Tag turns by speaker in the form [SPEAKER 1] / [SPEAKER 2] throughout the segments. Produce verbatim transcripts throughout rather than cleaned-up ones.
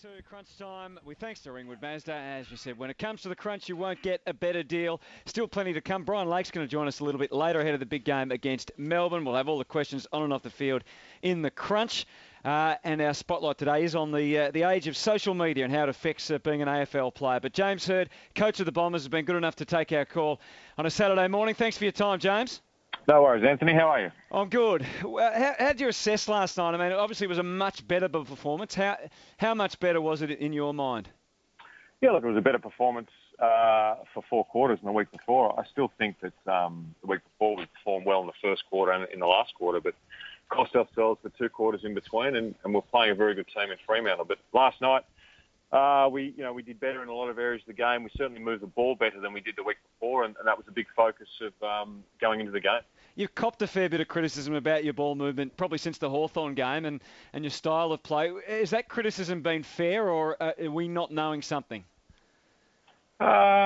[SPEAKER 1] to crunch time. We thanks to Ringwood Mazda. As we said, when it comes to the crunch, you won't get a better deal. Still plenty to come. Brian Lake's going to join us a little bit later ahead of the big game against Melbourne. We'll have all the questions on and off the field in the crunch. Uh, and our spotlight today is on the uh, the age of social media and how it affects uh, being an A F L player. But James Hird, coach of the Bombers, has been good enough to take our call on a Saturday morning. Thanks for your time, James.
[SPEAKER 2] No worries, Anthony. How are you?
[SPEAKER 1] I'm good. How, how did you assess last night? I mean, obviously it was a much better performance. How how much better was it in your mind?
[SPEAKER 2] Yeah, look, it was a better performance uh, for four quarters than the week before. I still think that um, the week before we performed well in the first quarter and in the last quarter, but cost ourselves the two quarters in between, and, and we're playing a very good team in Fremantle. But last night, uh, we you know we did better in a lot of areas of the game. We certainly moved the ball better than we did the week before, and, and that was a big focus of um, going into the game.
[SPEAKER 1] You've copped a fair bit of criticism about your ball movement, probably since the Hawthorn game, and, and your style of play. Has that criticism been fair, or are we not knowing something?
[SPEAKER 2] Uh,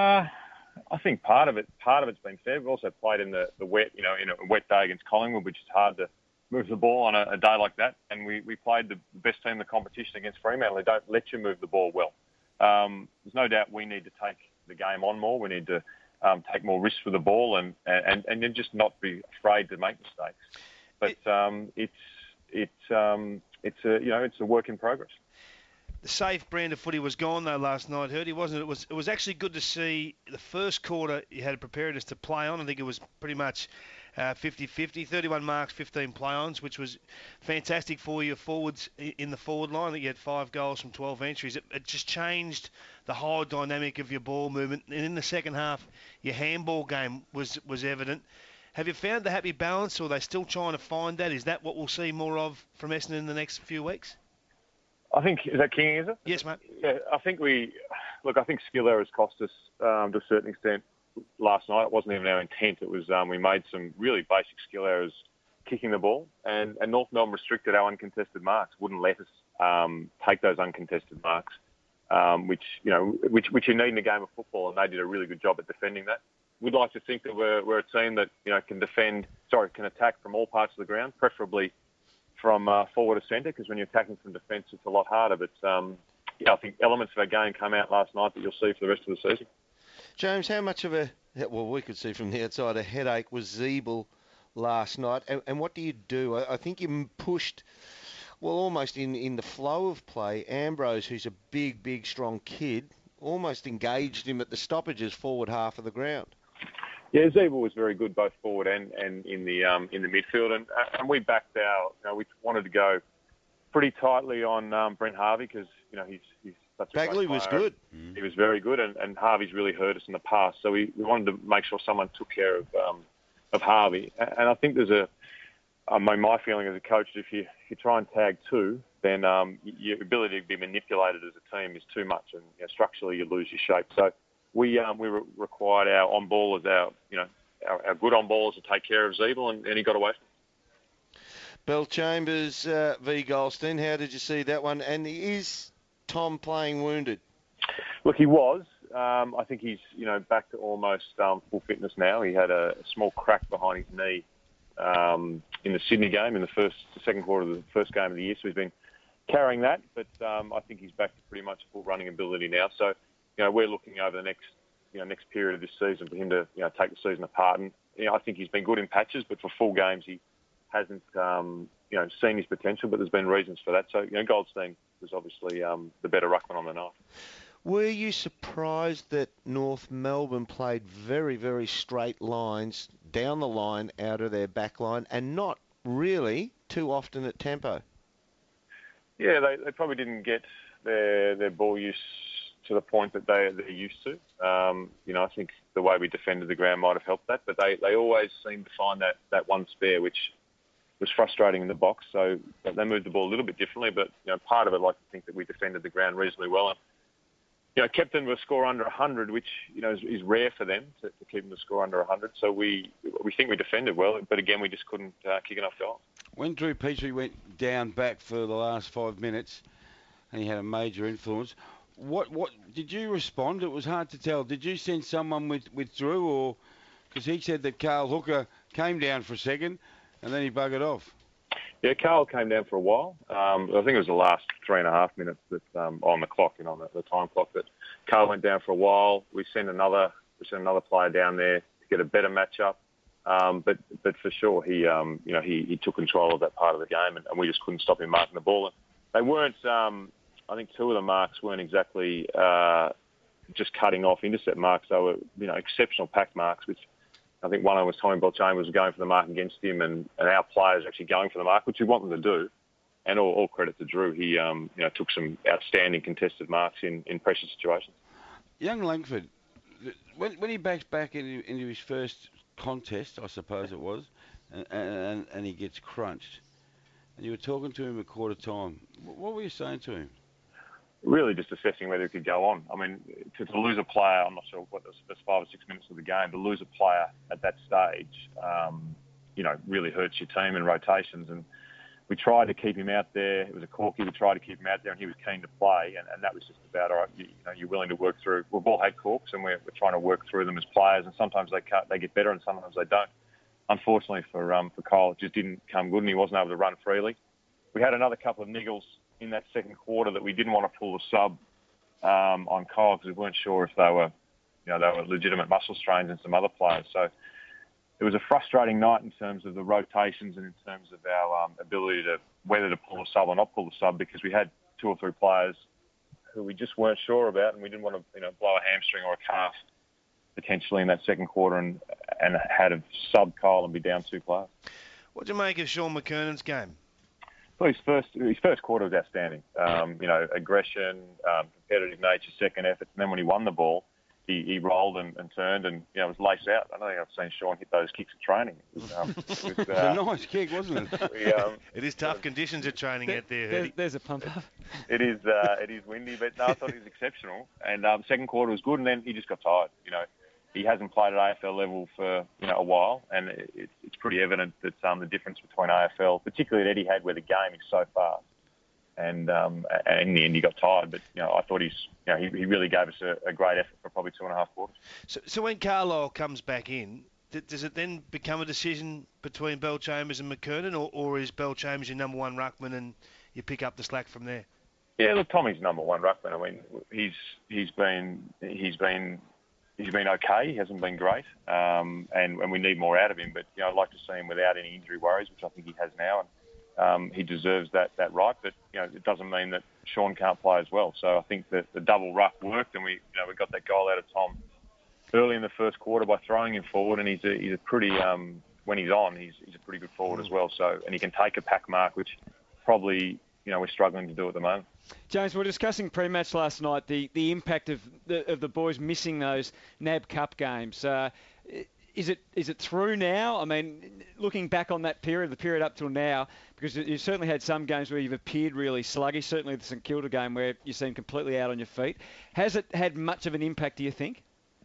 [SPEAKER 2] I think part of it, part of it's been fair. We've also played in the, the wet, you know, in a wet day against Collingwood, which is hard to move the ball on a, a day like that. And we, we played the best team in the competition against Fremantle. They don't let you move the ball well. Um, there's no doubt we need to take the game on more. We need to Um, take more risks for the ball and, and, and then just not be afraid to make mistakes. But um, it's it's um, it's a you know it's a work in progress.
[SPEAKER 3] The safe brand of footy was gone though last night, Hirdy, wasn't it? It was it was actually good to see the first quarter you had preparedness to play on. I think it was pretty much uh, fifty-fifty, thirty-one marks, fifteen play-ons, which was fantastic for your forwards in the forward line. I think you had five goals from twelve entries. It, it just changed the whole dynamic of your ball movement. And in the second half, your handball game was was evident. Have you found the happy balance, or are they still trying to find that? Is that what we'll see more of from Essendon in the next few weeks?
[SPEAKER 2] I think, is that King, is it?
[SPEAKER 3] Yes, mate.
[SPEAKER 2] Yeah, I think we, look, I think skill errors cost us um, to a certain extent last night. It wasn't even our intent. It was, um, we made some really basic skill errors kicking the ball, and, and North Melbourne restricted our uncontested marks, wouldn't let us um, take those uncontested marks, um, which, you know, which, which you need in a game of football, and they did a really good job at defending that. We'd like to think that we're, we're a team that, you know, can defend, sorry, can attack from all parts of the ground, preferably from uh, forward to centre, because when you're attacking from defence, it's a lot harder. But, um, yeah, I think elements of our game come out last night that you'll see for the rest of the season.
[SPEAKER 4] James, how much of a, well, we could see from the outside, a headache was Ziebell last night? And, and what do you do? I, I think you pushed, well, almost in, in the flow of play, Ambrose, who's a big, big, strong kid, almost engaged him at the stoppages forward half of the ground.
[SPEAKER 2] Yeah, Ziebell was very good both forward and, and in the um, in the midfield, and and we backed our. You know, we wanted to go pretty tightly on um, Brent Harvey because you know he's he's such a
[SPEAKER 4] Bagley
[SPEAKER 2] great
[SPEAKER 4] was
[SPEAKER 2] player.
[SPEAKER 4] good.
[SPEAKER 2] He was very good, and, and Harvey's really hurt us in the past. So we, we wanted to make sure someone took care of um, of Harvey, and I think there's a. I mean, my feeling as a coach is if you if you try and tag two, then um, your ability to be manipulated as a team is too much, and you know, structurally you lose your shape. So. We um, we re- required our on-ballers, our you know our, our good on-ballers to take care of Ziebell, and, and he got away from it.
[SPEAKER 4] Bell Chambers uh, v Goldstein, how did you see that one? And is Tom playing wounded?
[SPEAKER 2] Look, he was. Um, I think he's you know back to almost um, full fitness now. He had a small crack behind his knee um, in the Sydney game in the first, the second quarter of the first game of the year. So he's been carrying that, but um, I think he's back to pretty much full running ability now. So. You know, we're looking over the next, you know, next period of this season for him to, you know, take the season apart. And you know, I think he's been good in patches, but for full games he hasn't, um, you know, seen his potential. But there's been reasons for that. So you know, Goldstein was obviously um, the better ruckman on the night.
[SPEAKER 4] Were you surprised that North Melbourne played very, very straight lines down the line out of their back line and not really too often at tempo?
[SPEAKER 2] Yeah, they, they probably didn't get their their ball use to the point that they, they're used to. Um, you know, I think the way we defended the ground might have helped that, but they, they always seem to find that, that one spare, which was frustrating in the box. So they moved the ball a little bit differently, but, you know, part of it, I like to think that we defended the ground reasonably well. And, you know, kept them to a score under one hundred, which, you know, is, is rare for them to, to keep them to score under one hundred. So we we think we defended well, but again, we just couldn't uh, kick enough goals.
[SPEAKER 5] When Drew Petrie went down back for the last five minutes, and he had a major influence, What what did you respond? It was hard to tell. Did you send someone with, with Drew, or because he said that Carl Hooker came down for a second and then he buggered off?
[SPEAKER 2] Yeah, Carl came down for a while. Um, I think it was the last three and a half minutes that um, on the clock and on the, the time clock that Carl went down for a while. We sent another we sent another player down there to get a better matchup. Um, but but for sure, he um, you know he, he took control of that part of the game, and, and we just couldn't stop him marking the ball. And they weren't. Um, I think two of the marks weren't exactly uh, just cutting off intercept marks. They were you know exceptional pack marks, which. I think one of them was Tommy Belchambers was going for the mark against him, and, and our players actually going for the mark, which we want them to do. And all, all credit to Drew. He um, you know, took some outstanding contested marks in, in pressure situations.
[SPEAKER 5] Young Langford, when, when he backs back into, into his first contest, I suppose it was, and, and, and he gets crunched, and you were talking to him a quarter time, what were you saying to him?
[SPEAKER 2] Really just assessing whether he could go on. I mean, to, to lose a player, I'm not sure what the first five or six minutes of the game, to lose a player at that stage, um, you know, really hurts your team in rotations. And we tried to keep him out there. It was a corky. We tried to keep him out there, and he was keen to play. And, and that was just about, all right, you, you know, you're willing to work through. We've all had corks, and we're, we're trying to work through them as players. And sometimes they can't, they get better, and sometimes they don't. Unfortunately for um, for Kyle, it just didn't come good, and he wasn't able to run freely. We had another couple of niggles in that second quarter that we didn't want to pull the sub um, on Kyle because we weren't sure if they were, you know, they were legitimate muscle strains in some other players. So it was a frustrating night in terms of the rotations and in terms of our um, ability to whether to pull the sub or not pull the sub, because we had two or three players who we just weren't sure about, and we didn't want to, you know, blow a hamstring or a calf potentially in that second quarter and and had a sub Kyle and be down two players.
[SPEAKER 3] What do you make of Sean McKernan's game?
[SPEAKER 2] Well, his first his first quarter was outstanding. Um, you know, aggression, um, competitive nature, second effort, and then when he won the ball, he, he rolled and, and turned and you know was laced out. I don't think I've seen Sean hit those kicks at training. It was, um, it was, uh,
[SPEAKER 5] It was a nice kick, wasn't it?
[SPEAKER 2] we, um,
[SPEAKER 3] it is tough conditions at training
[SPEAKER 1] there,
[SPEAKER 3] out there.
[SPEAKER 1] There's, there's a pump up.
[SPEAKER 2] It is uh, it is windy, but no, I thought he was exceptional. And um, second quarter was good, and then he just got tired. You know. He hasn't played at A F L level for you know a while, and it, it's pretty evident that um, the difference between A F L, particularly at Etihad, where the game is so fast, and um, and in the end he got tired. But you know I thought he's you know he, he really gave us a, a great effort for probably two and a half quarters.
[SPEAKER 3] So, so when Carlisle comes back in, th- does it then become a decision between Belchambers and McKernan, or, or is Belchambers your number one ruckman and you pick up the slack from there?
[SPEAKER 2] Yeah, look, Tommy's number one ruckman. I mean, he's he's been he's been. He's been okay. He hasn't been great, um, and, and we need more out of him. But you know, I'd like to see him without any injury worries, which I think he has now, and um, he deserves that, that right. But you know, it doesn't mean that Sean can't play as well. So I think that the double ruck worked, and we you know we got that goal out of Tom early in the first quarter by throwing him forward, and he's a, he's a pretty um, when he's on, he's he's a pretty good forward as well. So and he can take a pack mark, which probably you know we're struggling to do at the moment.
[SPEAKER 1] James, we were discussing pre-match last night the, the impact of the of the boys missing those N A B Cup games. Uh, is it is it through now? I mean, looking back on that period, the period up till now, because you certainly had some games where you've appeared really sluggish. Certainly the St Kilda game where you seem completely out on your feet. Has it had much of an impact, do you think?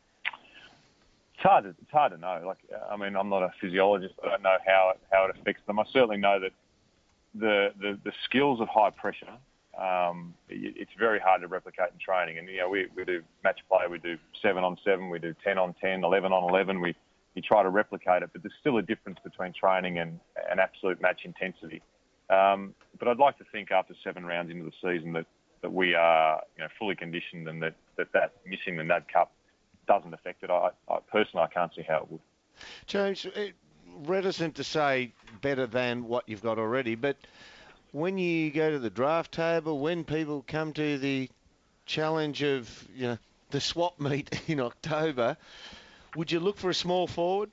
[SPEAKER 2] It's hard to, it's hard to know. Like, I mean, I'm not a physiologist. I don't know how it, how it affects them. I certainly know that the the, the skills of high pressure. Um, it, it's very hard to replicate in training, and you know we, we do match play, we do seven on seven, we do ten on ten, eleven on eleven. We we try to replicate it, but there's still a difference between training and, and absolute match intensity. Um, but I'd like to think after seven rounds into the season that, that we are you know fully conditioned, and that that, that missing the N A B Cup doesn't affect it. I, I personally I can't see how it would.
[SPEAKER 4] James, reticent to say better than what you've got already, but when you go to the draft table, when people come to the challenge of you know the swap meet in October, would you look for a small forward?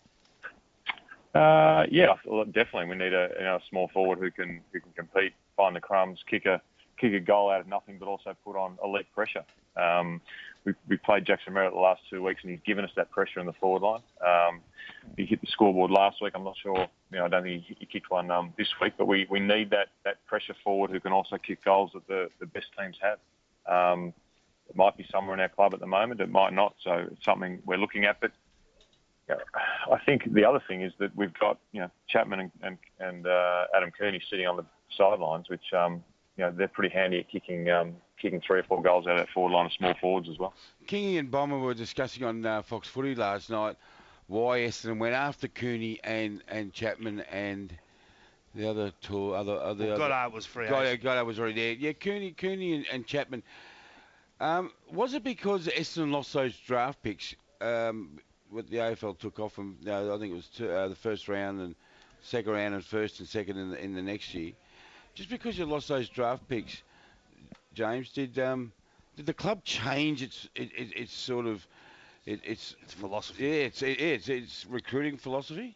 [SPEAKER 2] Uh, yeah, definitely. We need a you know, a small forward who can who can compete, find the crumbs, kick a kick a goal out of nothing, but also put on elite pressure. Um, we we played Jackson Merritt the last two weeks, and he's given us that pressure in the forward line. Um, he hit the scoreboard last week. I'm not sure. You know, I don't think he, he kicked one um, this week, but we, we need that, that pressure forward who can also kick goals that the, the best teams have. Um, it might be somewhere in our club at the moment. It might not. So it's something we're looking at. But you know, I think the other thing is that we've got you know Chapman and and, and uh, Adam Kearney sitting on the sidelines, which um, you know they're pretty handy at kicking um, kicking three or four goals out of that forward line of small forwards as well.
[SPEAKER 5] Kingy and Bomber were discussing on uh, Fox Footy last night why Essendon went after Cooney and, and Chapman and The other two, other, other.
[SPEAKER 3] Well,
[SPEAKER 5] other
[SPEAKER 3] Goddard was free.
[SPEAKER 5] Goddard, Goddard was already there. Yeah, Cooney, Cooney, and, and Chapman. Um, was it because Essendon lost those draft picks? Um, what the A F L took off from, no, I think it was two, uh, the first round and second round and first and second in the, in the next year. Just because you lost those draft picks, James, did um, did the club change its it, it, its sort of it, its,
[SPEAKER 3] It's philosophy.
[SPEAKER 5] Yeah, it's it, it's it's recruiting philosophy.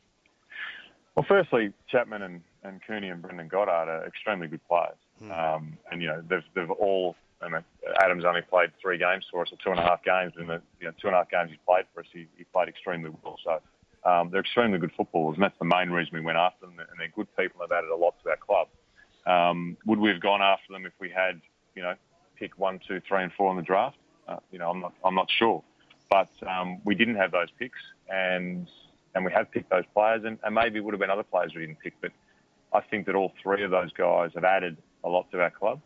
[SPEAKER 2] Well, firstly, Chapman and, and Cooney and Brendan Goddard are extremely good players,
[SPEAKER 3] Hmm.
[SPEAKER 2] um, and you know they've they've all. I mean, Adam's only played three games for us, or two and a half games. In the you know, two and a half games he's played for us, he, he played extremely well. So um, they're extremely good footballers, and that's the main reason we went after them. And they're good people and have added a lot to our club. Um, would we have gone after them if we had, you know, pick one, two, three, and four in the draft? Uh, you know, I'm not I'm not sure, but um, we didn't have those picks, and and we have picked those players, and, and maybe it would have been other players we didn't pick. But I think that all three of those guys have added a lot to our club,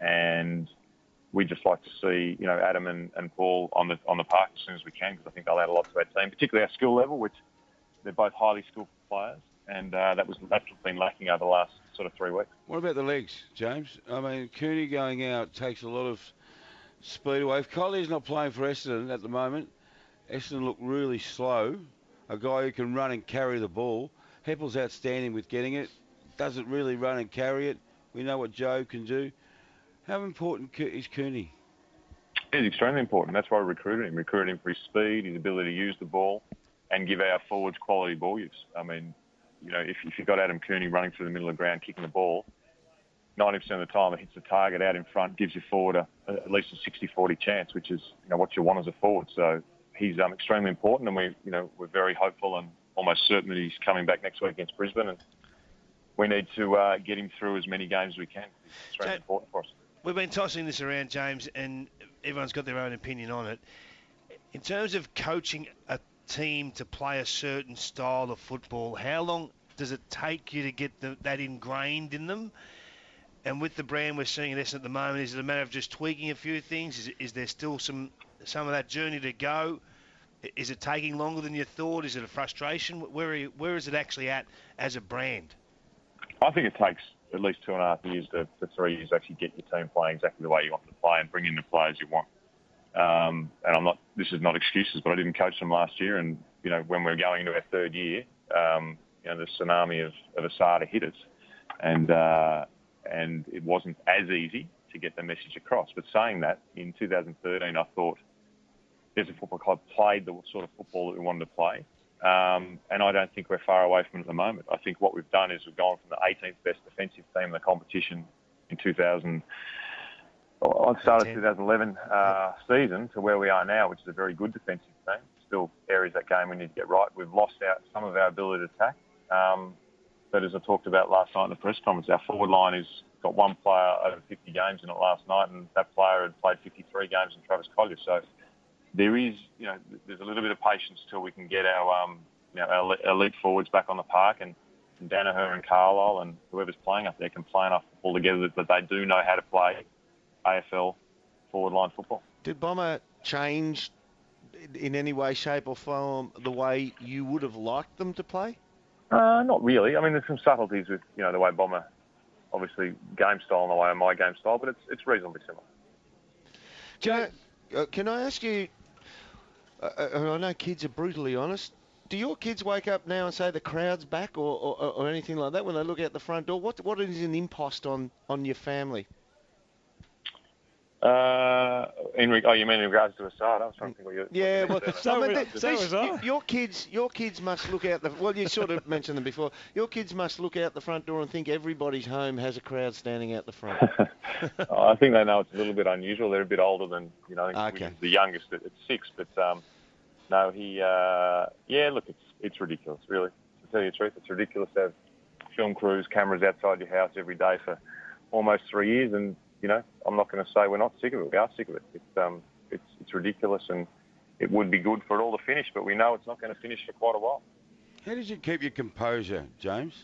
[SPEAKER 2] and we just like to see, you know, Adam and, and Paul on the on the park as soon as we can, because I think they'll add a lot to our team, particularly our skill level, which they're both highly skilled players, and uh, that was that's been lacking over the last sort of three weeks.
[SPEAKER 5] What about the legs, James? I mean, Cooney going out takes a lot of speed away. If Collier's not playing for Essendon at the moment, Essendon look really slow. A guy who can run and carry the ball. Heppel's outstanding with getting it. Doesn't really run and carry it. We know what Joe can do. How important is Cooney?
[SPEAKER 2] He's extremely important. That's why we recruited him. Recruited him for his speed, his ability to use the ball, and give our forwards quality ball use. I mean, you know, if, if you've got Adam Cooney running through the middle of the ground, kicking the ball, ninety percent of the time it hits the target out in front, gives your forward a, a, at least a sixty forty chance, which is, you know, what you want as a forward. So he's um, extremely important, and we, you know, we're very hopeful and almost certain that he's coming back next week against Brisbane, and we need to uh, get him through as many games as we can. It's extremely
[SPEAKER 3] James,
[SPEAKER 2] important for us.
[SPEAKER 3] We've been tossing this around, James, and everyone's got their own opinion on it. In terms of coaching a team to play a certain style of football, how long does it take you to get the, that ingrained in them? And with the brand we're seeing at Essendon at the moment, is it a matter of just tweaking a few things? Is, is there still some some of that journey to go? Is it taking longer than you thought? Is it a frustration? Where are you, where is it actually at as a brand?
[SPEAKER 2] I think it takes at least two and a half years to, to three years to actually get your team playing exactly the way you want them to play and bring in the players you want. Um, and I'm not. This is not excuses, but I didn't coach them last year, and you know when we're going into our third year, um, you know the tsunami of, of Asada hit us, and uh, and it wasn't as easy to get the message across. But saying that, in two thousand thirteen, I thought Essendon Football Club played the sort of football that we wanted to play. Um, and I don't think we're far away from it at the moment. I think what we've done is we've gone from the eighteenth best defensive team in the competition in two thousand, well, I started twenty eleven uh, season to where we are now, which is a very good defensive team. Still areas of that game we need to get right. We've lost out some of our ability to attack. Um, but as I talked about last night in the press conference, our forward line has got one player over fifty games in it last night, and that player had played fifty-three games in Travis Collier. So there is, you know, there's a little bit of patience till we can get our, um, you know, our elite forwards back on the park, and, and Danaher and Carlisle and whoever's playing up there can play enough football together that they do know how to play A F L forward line football.
[SPEAKER 4] Did Bomber change in any way, shape or form the way you would have liked them to play?
[SPEAKER 2] Uh, not really. I mean, there's some subtleties with, you know, the way Bomber, obviously, game style and the way of my game style, but it's it's reasonably similar.
[SPEAKER 4] Can I, uh, can I ask you, uh, and I know kids are brutally honest, do your kids wake up now and say the crowd's back or, or, or anything like that when they look out the front door? What What is an impost on, on your family?
[SPEAKER 2] Uh, in re- oh, you mean in regards to Asada? I was trying to think what you.
[SPEAKER 4] Yeah, well,
[SPEAKER 1] So
[SPEAKER 4] I mean,
[SPEAKER 1] was-
[SPEAKER 4] they-
[SPEAKER 1] so
[SPEAKER 4] these-
[SPEAKER 1] was I.
[SPEAKER 4] y- your kids, your kids must look out the. Well, you sort of mentioned them before. Your kids must look out the front door and think everybody's home has a crowd standing out the front.
[SPEAKER 2] Oh, I think they know it's a little bit unusual. They're a bit older than, you know, I think
[SPEAKER 4] Okay.
[SPEAKER 2] William's the youngest at, at six. But um, no, he. Uh, yeah, look, it's it's ridiculous, really. To tell you the truth, it's ridiculous to have film crews, cameras outside your house every day for almost three years, and you know, I'm not going to say we're not sick of it. We are sick of it. It's um, it's it's ridiculous, and it would be good for it all to finish, but we know it's not going to finish for quite a while.
[SPEAKER 5] How did you keep your composure, James?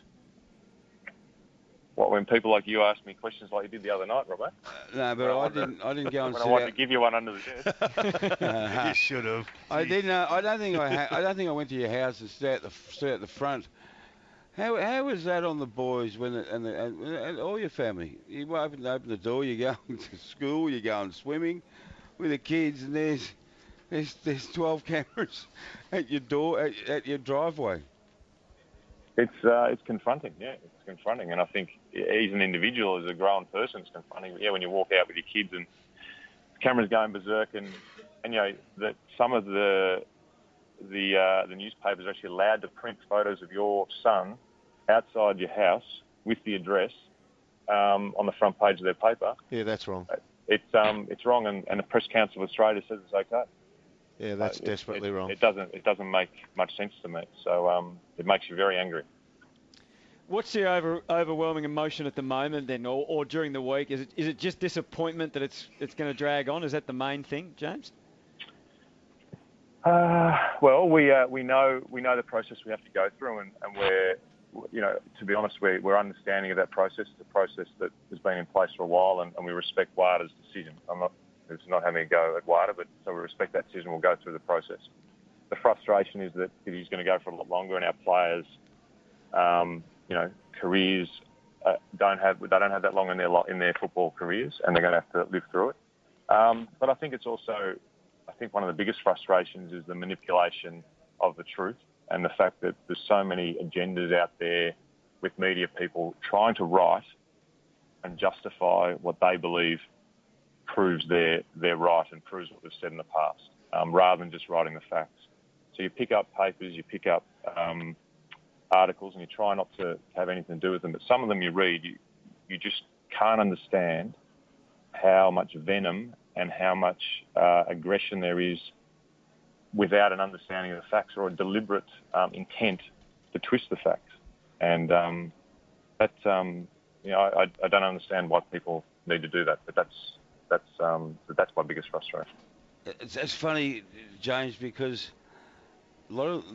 [SPEAKER 2] What, when people like you ask me questions like you did the other night, Robert?
[SPEAKER 5] No, but
[SPEAKER 2] Well,
[SPEAKER 5] I
[SPEAKER 2] I
[SPEAKER 5] didn't. I didn't go and
[SPEAKER 2] When
[SPEAKER 5] sit
[SPEAKER 2] I wanted
[SPEAKER 5] out.
[SPEAKER 2] to give you one under the desk.
[SPEAKER 3] You should have.
[SPEAKER 5] I didn't. Uh, I don't think I. Ha- I don't think I went to your house and stood at the stood at the front. How how was that on the boys when the, and, the, and, and all your family? You open open the door, you go to school, you go swimming with the kids, and there's there's there's twelve cameras at your door at, at your driveway.
[SPEAKER 2] It's uh, it's confronting, yeah, it's confronting, and I think as an individual, as a grown person, it's confronting. Yeah, when you walk out with your kids and the cameras going berserk, and and you know that some of the the uh, the newspapers are actually allowed to print photos of your son outside your house with the address um, on the front page of their paper.
[SPEAKER 4] Yeah, that's wrong.
[SPEAKER 2] It's um it's wrong, and, and the Press Council of Australia says it's okay.
[SPEAKER 4] Yeah, that's
[SPEAKER 2] uh,
[SPEAKER 4] desperately
[SPEAKER 2] it,
[SPEAKER 4] wrong.
[SPEAKER 2] It doesn't it doesn't make much sense to me. So um it makes you very angry.
[SPEAKER 1] What's the over, overwhelming emotion at the moment then, or, or during the week? Is it is it just disappointment that it's it's going to drag on? Is that the main thing, James?
[SPEAKER 2] Uh, well, we uh, we know we know the process we have to go through, and, and we're you know to be honest, we're we're understanding of that process. It's a process that has been in place for a while, and, and we respect WADA's decision. I'm not it's not having a go at WADA, but so we respect that decision. We'll go through the process. The frustration is that it is going to go for a lot longer, and our players, um, you know, careers uh, don't have they don't have that long in their in their football careers, and they're going to have to live through it. Um, but I think it's also, I think one of the biggest frustrations is the manipulation of the truth, and the fact that there's so many agendas out there with media people trying to write and justify what they believe proves they're, they're right and proves what they've said in the past, um, rather than just writing the facts. So you pick up papers, you pick up um, articles, and you try not to have anything to do with them. But some of them you read, you, you just can't understand how much venom and how much uh, aggression there is without an understanding of the facts, or a deliberate um, intent to twist the facts. And um, that, um, you know, I, I don't understand why people need to do that, but that's that's um, that's my biggest frustration.
[SPEAKER 5] It's, it's funny, James, because a lot of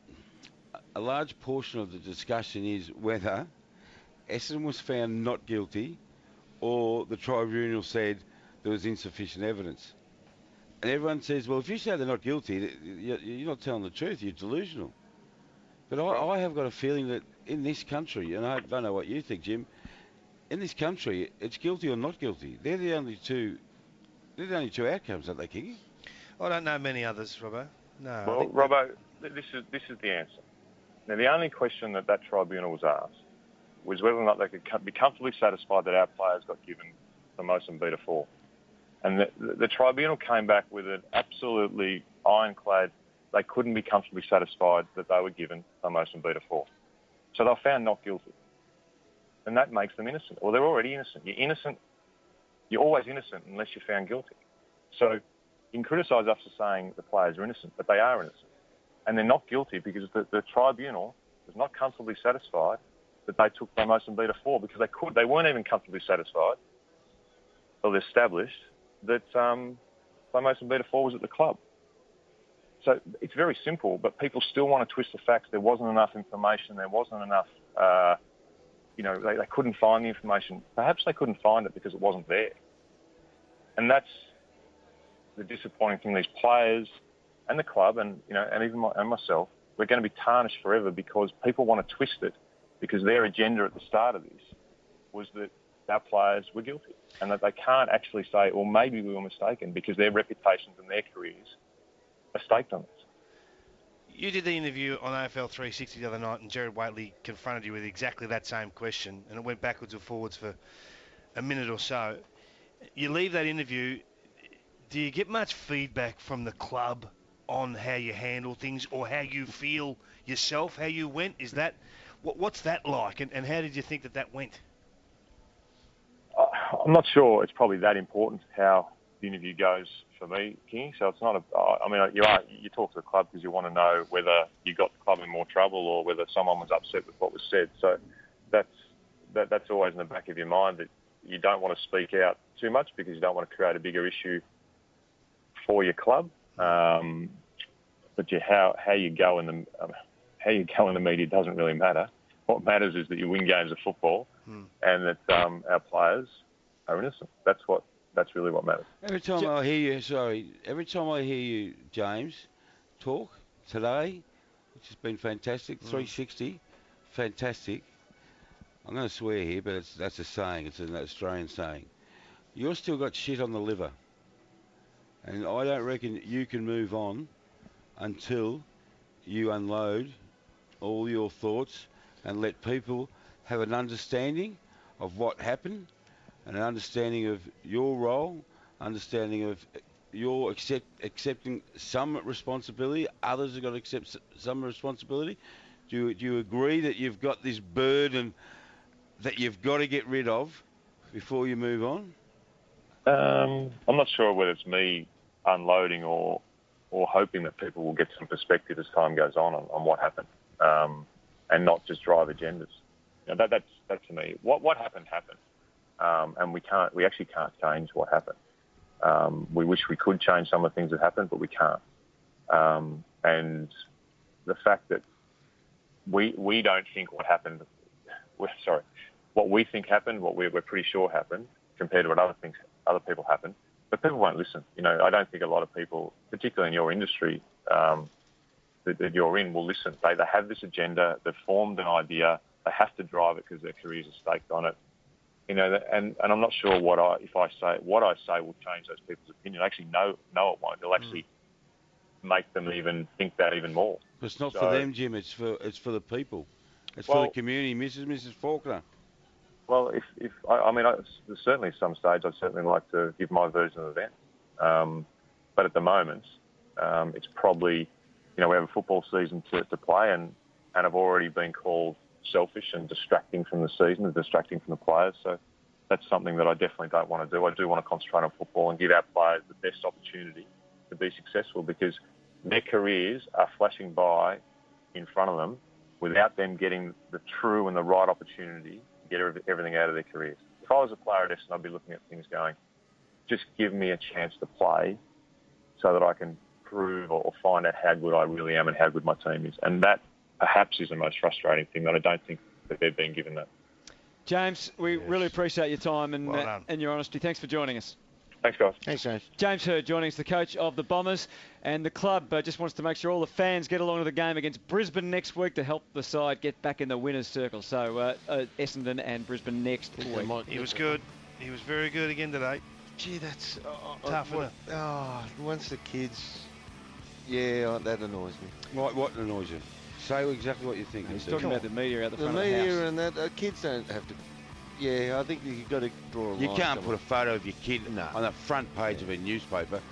[SPEAKER 5] a large portion of the discussion is whether Essendon was found not guilty, or the tribunal said there was insufficient evidence. And everyone says, well, if you say they're not guilty, you're not telling the truth, you're delusional. But I, I have got a feeling that in this country, and I don't know what you think, Jim, in this country, it's guilty or not guilty. They're the only two They're the only two outcomes, aren't they, Kingy?
[SPEAKER 3] I don't know many others, Robbo. No.
[SPEAKER 2] Well,
[SPEAKER 3] I think
[SPEAKER 2] Robbo, this is, this is the answer. Now, the only question that that tribunal was asked was whether or not they could be comfortably satisfied that our players got given the most and beta four. And the, the, the tribunal came back with an absolutely ironclad, they couldn't be comfortably satisfied that they were given the most and beta four. So they were found not guilty. And that makes them innocent. Well, they're already innocent. You're innocent. You're always innocent unless you're found guilty. So you can criticise us for saying the players are innocent, but they are innocent. And they're not guilty because the, the tribunal was not comfortably satisfied that they took the most and beta four, because they could. They weren't even comfortably satisfied, or established, that um, most and beta four was at the club. So it's very simple, but people still want to twist the facts. There wasn't enough information. There wasn't enough, uh, you know, they, they couldn't find the information. Perhaps they couldn't find it because it wasn't there. And that's the disappointing thing. These players and the club, and you know, and even my, and myself, we're going to be tarnished forever because people want to twist it, because their agenda at the start of this was that our players were guilty, and that they can't actually say, well, maybe we were mistaken, because their reputations and their careers are staked on this.
[SPEAKER 3] You did the interview on A F L three sixty the other night, and Gerard Whateley confronted you with exactly that same question, and it went backwards and forwards for a minute or so. You leave that interview, do you get much feedback from the club on how you handle things, or how you feel yourself, how you went? Is that what, what's that like, and, and how did you think that that went?
[SPEAKER 2] I'm not sure it's probably that important how the interview goes for me, King. So it's not a. I mean, you are you talk to the club because you want to know whether you got the club in more trouble or whether someone was upset with what was said. So that's that, that's always in the back of your mind, that you don't want to speak out too much because you don't want to create a bigger issue for your club. Um, but you, how how you go in the um, how you go in the media doesn't really matter. What matters is that you win games of football, hmm. and that um, our players are innocent. That's what. That's really what matters.
[SPEAKER 5] Every time J- I hear you, sorry, every time I hear you, James, talk today, which has been fantastic, mm. three sixty, fantastic. I'm going to swear here, but it's, that's a saying. It's an Australian saying. You've still got shit on the liver. And I don't reckon you can move on until you unload all your thoughts and let people have an understanding of what happened, and an understanding of your role, understanding of your accept, accepting some responsibility, others have got to accept s- some responsibility. Do you, do you agree that you've got this burden that you've got to get rid of before you move on?
[SPEAKER 2] Um, I'm not sure whether it's me unloading or or hoping that people will get some perspective as time goes on on, on what happened, um, and not just drive agendas. You know, that, that's that to me. What what happened happened, um, and we can't. We actually can't change what happened. Um, we wish we could change some of the things that happened, but we can't. Um, and the fact that we we don't think what happened. We're, sorry, what we think happened, what we're, we're pretty sure happened, compared to what other things other people happened. But people won't listen. You know, I don't think a lot of people, particularly in your industry um, that, that you're in, will listen. They they have this agenda. They've formed an idea. They have to drive it because their careers are staked on it. You know, and, and I'm not sure what I if I say what I say will change those people's opinion. Actually, no, no, it won't. It'll actually mm. make them even think that even more.
[SPEAKER 5] But it's not
[SPEAKER 2] so,
[SPEAKER 5] for them, Jim. It's for it's for the people. It's
[SPEAKER 2] well,
[SPEAKER 5] for the community, Missus and Missus Faulkner.
[SPEAKER 2] Well, if, if I, I mean, I, certainly at some stage, I'd certainly like to give my version of the event. Um, but at the moment, um, it's probably, you know, we have a football season to, to play, and, and I've already been called selfish and distracting from the season and distracting from the players. So that's something that I definitely don't want to do. I do want to concentrate on football and give our players the best opportunity to be successful, because their careers are flashing by in front of them without them getting the true and the right opportunity get everything out of their careers. If I was a player at Essendon, I'd be looking at things going, just give me a chance to play so that I can prove or find out how good I really am and how good my team is. And that perhaps is the most frustrating thing, that I don't think that they're being given that.
[SPEAKER 1] James, we
[SPEAKER 3] yes.
[SPEAKER 1] really appreciate your time and,
[SPEAKER 3] well
[SPEAKER 1] uh, and your honesty. Thanks for joining us.
[SPEAKER 2] Thanks, guys.
[SPEAKER 4] Thanks, James.
[SPEAKER 1] James Hird joining us, the coach of the Bombers, and the club uh, just wants to make sure all the fans get along to the game against Brisbane next week to help the side get back in the winners' circle. So uh, uh, Essendon and Brisbane next week.
[SPEAKER 3] He was good. He was very good again today.
[SPEAKER 4] Gee, that's uh,
[SPEAKER 3] Tough,
[SPEAKER 4] uh,
[SPEAKER 3] isn't it?
[SPEAKER 4] Oh, once the kids, yeah, uh, that annoys me.
[SPEAKER 5] What, what annoys you? Say exactly what you think.
[SPEAKER 1] He's
[SPEAKER 5] Steve.
[SPEAKER 1] talking about the media out the,
[SPEAKER 4] The
[SPEAKER 1] front of the
[SPEAKER 4] media
[SPEAKER 1] house.
[SPEAKER 4] and that, uh, kids don't have to. Yeah, I think you've got to draw a line.
[SPEAKER 5] You can't put
[SPEAKER 4] somewhere.
[SPEAKER 5] a photo of your kid
[SPEAKER 4] No.
[SPEAKER 5] on the front page of a newspaper